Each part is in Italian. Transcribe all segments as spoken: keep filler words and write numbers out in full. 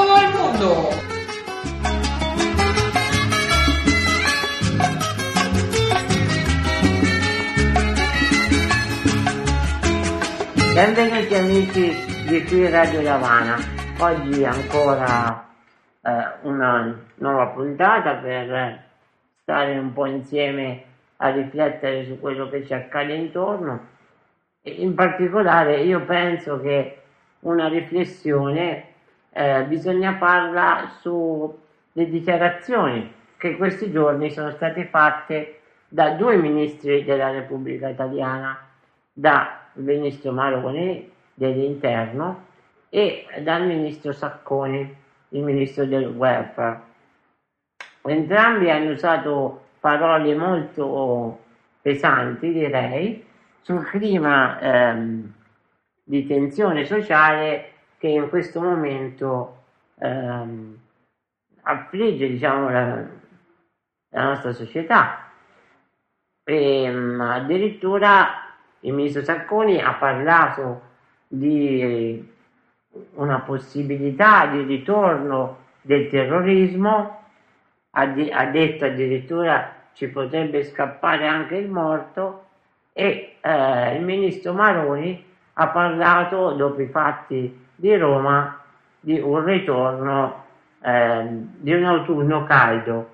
nuovo al mondo. Benvenuti amici di qui Radio Lavana. Oggi ancora eh, una nuova puntata per stare un po' insieme a riflettere su quello che ci accade intorno. E in particolare io penso che una riflessione eh, bisogna farla sulle dichiarazioni che questi giorni sono state fatte da due ministri della Repubblica Italiana, dal ministro Maroni dell'Interno e dal ministro Sacconi, il ministro del welfare. Entrambi hanno usato parole molto pesanti, direi, sul clima ehm, di tensione sociale che in questo momento ehm, affligge, diciamo, la, la nostra società. E, um, addirittura il ministro Sacconi ha parlato di una possibilità di ritorno del terrorismo, ha, di, ha detto addirittura ci potrebbe scappare anche il morto, e eh, il ministro Maroni ha parlato, dopo i fatti di Roma, di un ritorno eh, di un autunno caldo,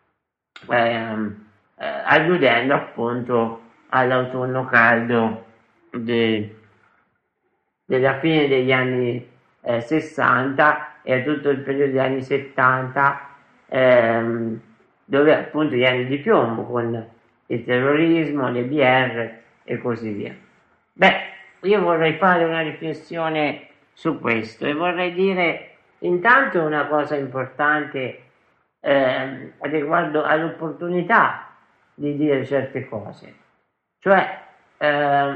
eh, eh, alludendo appunto all'autunno caldo de, della fine degli anni eh, sessanta e a tutto il periodo degli anni settanta, ehm, dove appunto gli anni di piombo con il terrorismo, le B R e così via. Beh, io vorrei fare una riflessione su questo e vorrei dire intanto una cosa importante eh, riguardo all'opportunità di dire certe cose. Cioè, eh,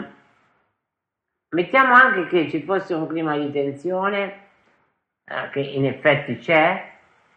mettiamo anche che ci fosse un clima di tensione, eh, che in effetti c'è,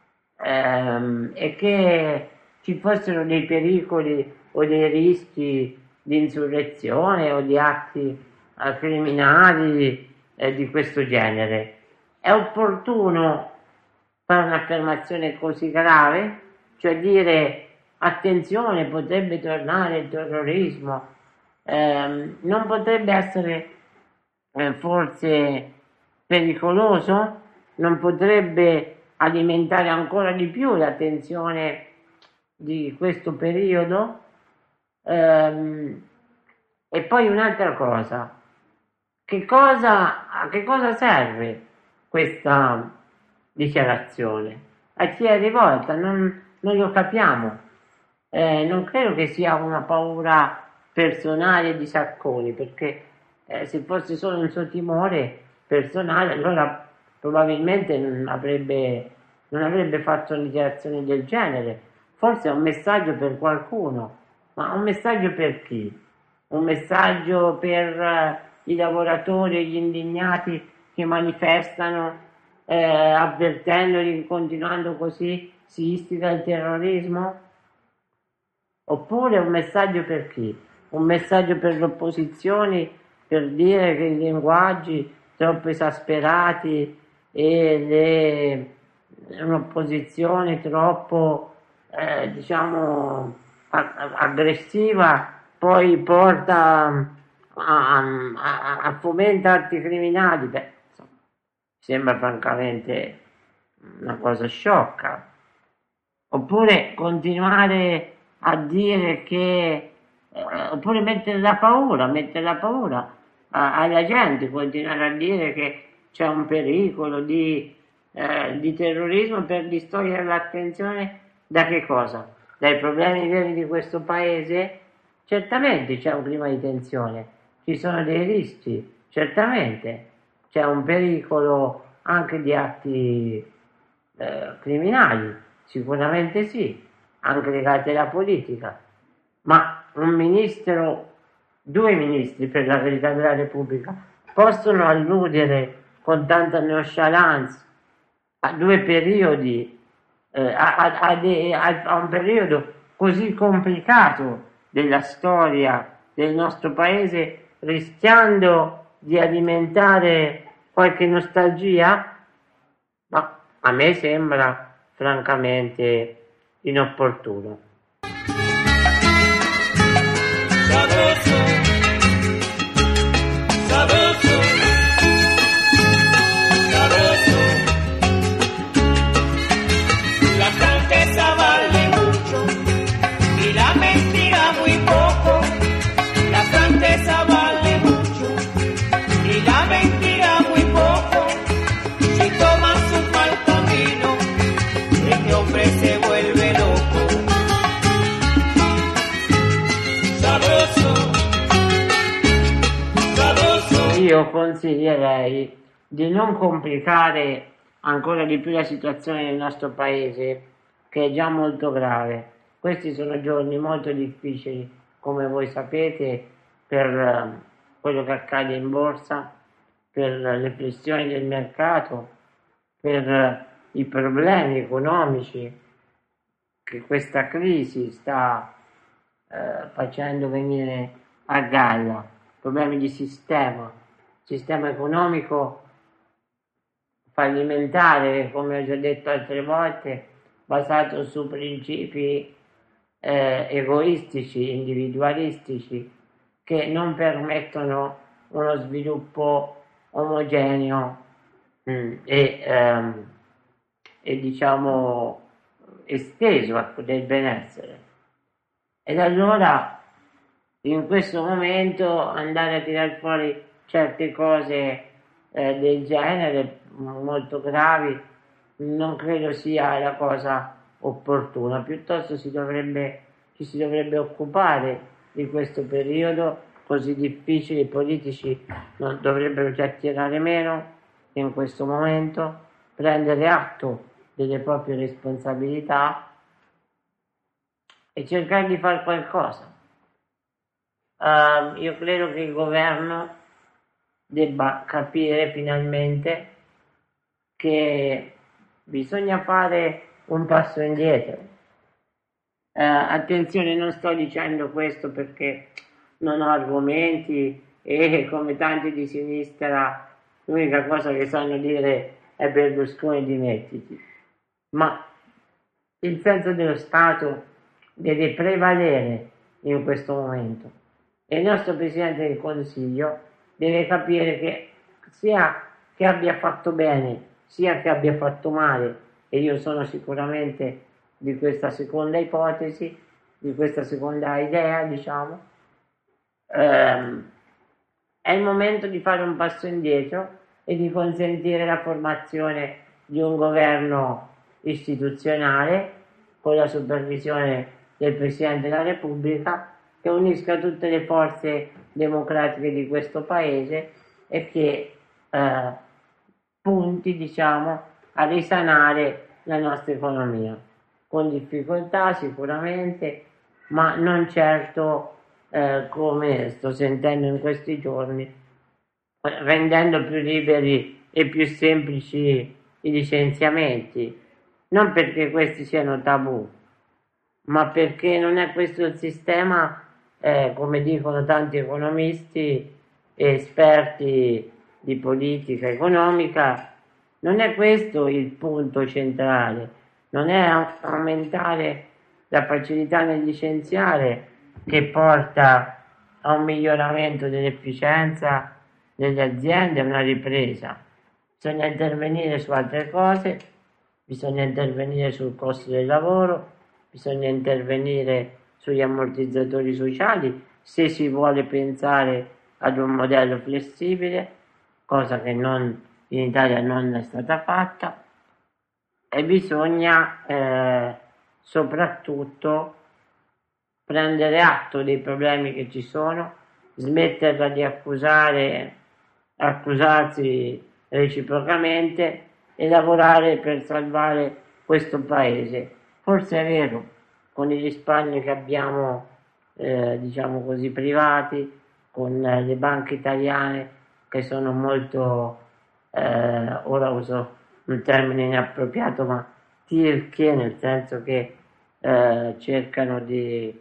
ehm, e che ci fossero dei pericoli o dei rischi di insurrezione o di atti eh, criminali eh, di questo genere. È opportuno fare un'affermazione così grave? Cioè dire attenzione, potrebbe tornare il terrorismo, eh, non potrebbe essere eh, forse pericoloso? Non potrebbe alimentare ancora di più la tensione di questo periodo? Ehm, e poi un'altra cosa, che cosa, a che cosa serve questa dichiarazione? A chi è rivolta? Non, non lo capiamo. Eh, non credo che sia una paura personale di Sacconi, perché eh, se fosse solo un suo timore personale, allora probabilmente non avrebbe, non avrebbe fatto una dichiarazione del genere. Forse è un messaggio per qualcuno, ma un messaggio per chi? Un messaggio per uh, i lavoratori e gli indignati che manifestano eh, avvertendoli che continuando così si istiga il terrorismo? Oppure un messaggio per chi? Un messaggio per le opposizioni, per dire che i linguaggi troppo esasperati e le, un'opposizione troppo eh, diciamo a, aggressiva poi porta a, a, a fomentare atti criminali. Beh, insomma, sembra francamente una cosa sciocca. Oppure continuare a dire che eh, oppure mettere la paura, mettere la paura a, alla gente, continuare a dire che c'è un pericolo di, eh, di terrorismo per distogliere l'attenzione da che cosa? Dai problemi veri di questo paese? Certamente c'è un clima di tensione, ci sono dei rischi, certamente c'è un pericolo anche di atti eh, criminali, sicuramente sì, anche legati alla politica, ma un ministro, due ministri per la verità della Repubblica, possono alludere con tanta nonchalance a due periodi, eh, a, a, a, de, a, a un periodo così complicato della storia del nostro paese, rischiando di alimentare qualche nostalgia? Ma a me sembra francamente inopportuno. Sabroso, sabroso, sabroso. La franqueza vale mucho y la mentira muy poco. La franqueza vale mucho y la mentira muy poco. Si tomas un mal camino, este hombre se vuelve loco. Sabroso, sabroso. Io consiglierei di non complicare ancora di più la situazione nel nostro paese, che è già molto grave. Questi sono giorni molto difficili, come voi sapete, per eh, quello che accade in borsa, per le pressioni del mercato, per eh, i problemi economici che questa crisi sta eh, facendo venire a galla, problemi di sistema, sistema economico fallimentare, come ho già detto altre volte, basato su principi eh, egoistici, individualistici, che non permettono uno sviluppo omogeneo mh, e, ehm, e diciamo esteso, ecco, del benessere. Ed allora in questo momento andare a tirar fuori certe cose eh, del genere molto gravi non credo sia la cosa opportuna, piuttosto si dovrebbe, ci si dovrebbe occupare di questo periodo così difficile. I politici non dovrebbero chiacchierare meno in questo momento, prendere atto delle proprie responsabilità e cercare di fare qualcosa. Uh, io credo che il governo debba capire finalmente che bisogna fare un passo indietro. Uh, attenzione, non sto dicendo questo perché non ho argomenti e come tanti di sinistra l'unica cosa che sanno dire è Berlusconi dimettiti, ma il senso dello Stato deve prevalere in questo momento e il nostro Presidente del Consiglio deve capire che sia che abbia fatto bene sia che abbia fatto male, e io sono sicuramente di questa seconda ipotesi, di questa seconda idea, diciamo, ehm, è il momento di fare un passo indietro e di consentire la formazione di un governo istituzionale con la supervisione del Presidente della Repubblica, che unisca tutte le forze democratiche di questo paese e che eh, punti, diciamo, a risanare la nostra economia, con difficoltà sicuramente, ma non certo eh, come sto sentendo in questi giorni, rendendo più liberi e più semplici i licenziamenti, non perché questi siano tabù, ma perché non è questo il sistema, eh, come dicono tanti economisti e esperti di politica economica, non è questo il punto centrale, non è aumentare la facilità nel licenziare che porta a un miglioramento dell'efficienza delle aziende, a una ripresa. Bisogna intervenire su altre cose, bisogna intervenire sul costo del lavoro, bisogna intervenire sugli ammortizzatori sociali se si vuole pensare ad un modello flessibile, cosa che non, in Italia non è stata fatta, e bisogna eh, soprattutto prendere atto dei problemi che ci sono, smetterla di accusare, accusarsi reciprocamente e lavorare per salvare questo paese. Forse è vero, con i risparmi che abbiamo, eh, diciamo così, privati, con eh, le banche italiane che sono molto, eh, ora uso un termine inappropriato, ma tirchie, nel senso che eh, cercano di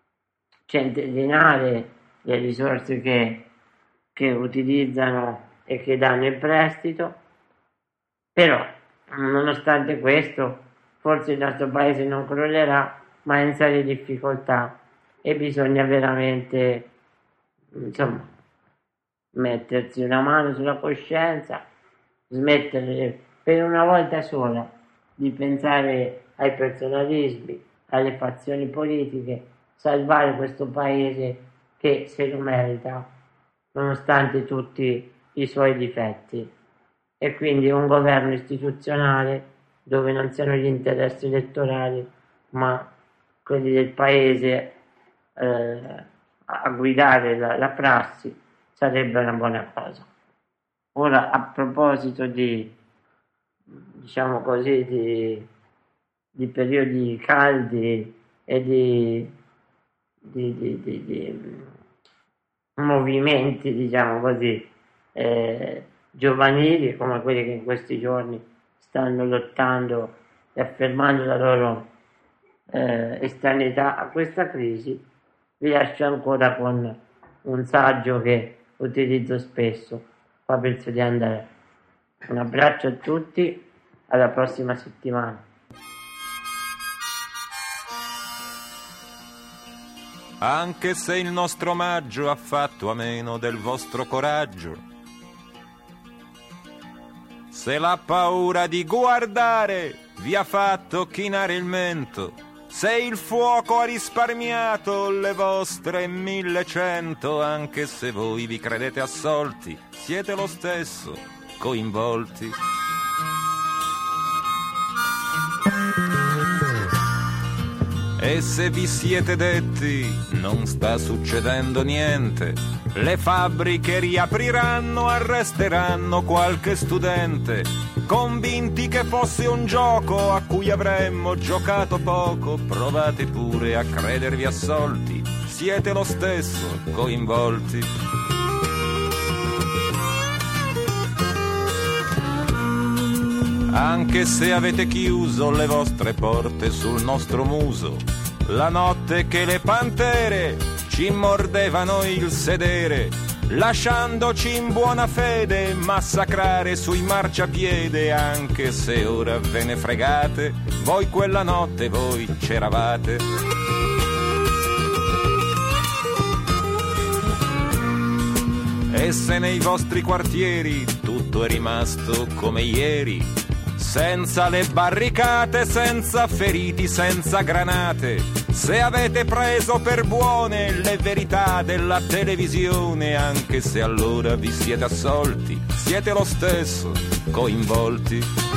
centellinare le risorse che, che utilizzano e che danno in prestito, però nonostante questo, forse il nostro paese non crollerà, ma è in serie difficoltà e bisogna veramente, insomma, mettersi una mano sulla coscienza, smettere per una volta sola di pensare ai personalismi, alle fazioni politiche, salvare questo paese che se lo merita, nonostante tutti i suoi difetti. E quindi un governo istituzionale dove non siano gli interessi elettorali, ma quelli del paese eh, a guidare la, la prassi, sarebbe una buona cosa. Ora, a proposito di, diciamo così, di, di periodi caldi e di, di, di, di, di movimenti, diciamo così, eh, giovanili, come quelli che in questi giorni stanno lottando e affermando la loro eh, estraneità a questa crisi, vi lascio ancora con un saggio che utilizzo spesso. Qua penso di andare. Un abbraccio a tutti, alla prossima settimana. Anche se il nostro omaggio ha fatto a meno del vostro coraggio, se la paura di guardare vi ha fatto chinare il mento, se il fuoco ha risparmiato le vostre millecento, anche se voi vi credete assolti, siete lo stesso coinvolti. E se vi siete detti non sta succedendo niente, le fabbriche riapriranno, arresteranno qualche studente, convinti che fosse un gioco a cui avremmo giocato poco, provate pure a credervi assolti, siete lo stesso coinvolti. Anche se avete chiuso le vostre porte sul nostro muso, la notte che le pantere ci mordevano il sedere, lasciandoci in buona fede massacrare sui marciapiede, anche se ora ve ne fregate, voi quella notte voi c'eravate. E se nei vostri quartieri tutto è rimasto come ieri, senza le barricate, senza feriti, senza granate, se avete preso per buone le verità della televisione, anche se allora vi siete assolti, siete lo stesso coinvolti.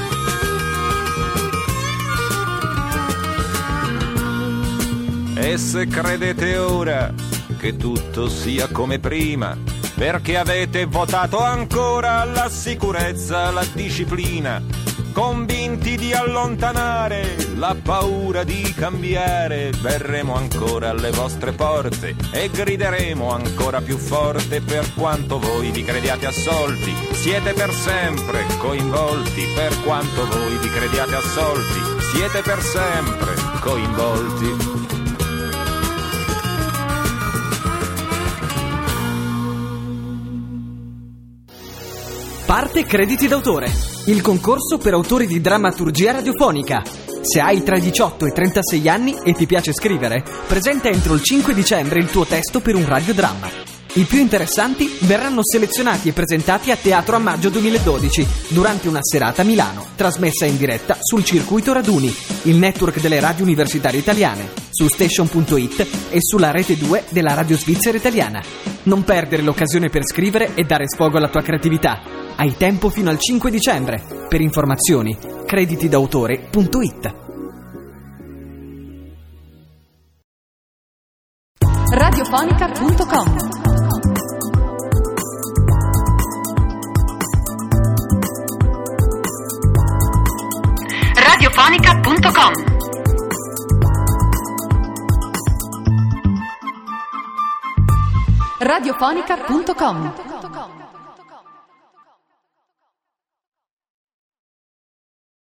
E se credete ora che tutto sia come prima, perché avete votato ancora la sicurezza, la disciplina, convinti di allontanare la paura di cambiare, verremo ancora alle vostre porte e grideremo ancora più forte, per quanto voi vi crediate assolti, siete per sempre coinvolti, per quanto voi vi crediate assolti, siete per sempre coinvolti. Parte Crediti d'autore, il concorso per autori di drammaturgia radiofonica. Se hai tra i diciotto e i trentasei anni e ti piace scrivere, presenta entro il cinque dicembre il tuo testo per un radiodramma. I più interessanti verranno selezionati e presentati a Teatro a Maggio duemiladodici durante una serata a Milano, trasmessa in diretta sul Circuito Raduni, il network delle radio universitarie italiane, su station punto it e sulla rete due della Radio Svizzera Italiana. Non perdere l'occasione per scrivere e dare sfogo alla tua creatività. Hai tempo fino al cinque dicembre. Per informazioni, crediti d'autore punto it. radiofonica punto com radiofonica punto com radiofonica punto com